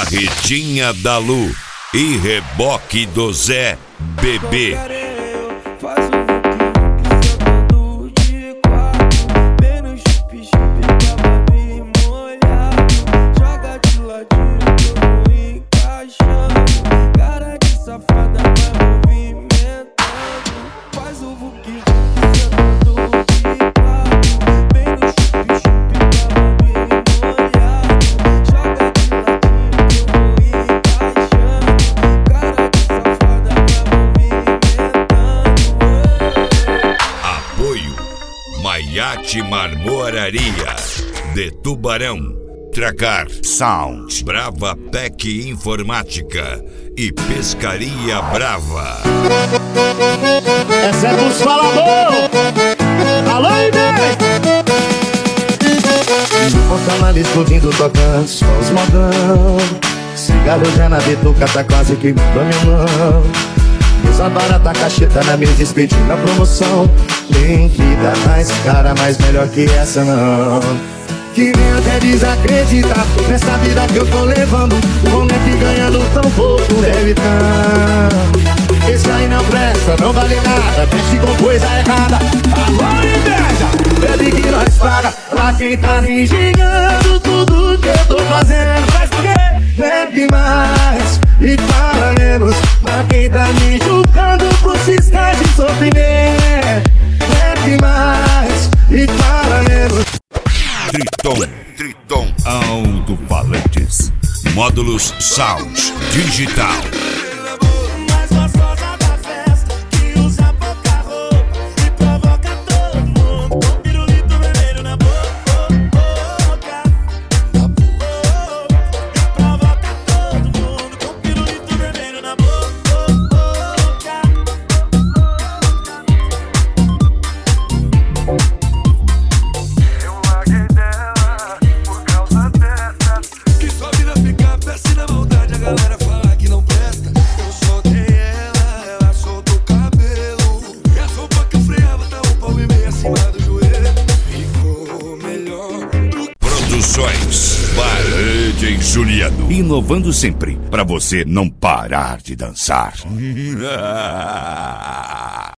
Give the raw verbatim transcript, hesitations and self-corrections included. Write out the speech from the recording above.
Ritinha da Lu e Reboque do Zé Bebê. Maiate Marmoraria de Tubarão, Tracar Sound, Brava Pec Informática e Pescaria Brava. Essa é dos falador. Alô, Inês! Botando explodindo, tocando só os modão. Cigarro já na bituca, tá quase queimando a minha mão. Usa barata, cacheta na mesa, expedindo a promoção. Tem que dar mais cara, mas melhor que essa não. Que vem até desacreditar nessa vida que eu tô levando. Como é que ganhando tão pouco deve tá? Esse aí não presta, não vale nada, mexe com coisa errada. Alô, inveja, bebe que nós paga. Pra quem tá me engenhando tudo que eu tô fazendo. Faz por quê? Bebe mais e fala menos. Pra quem tá me julgando por ciscar de sofrimento. Bebe mais e fala menos. Triton, Triton Alto-Falantes, Módulos Sound Digital. Parede em Juliano. Inovando sempre, pra você não parar de dançar.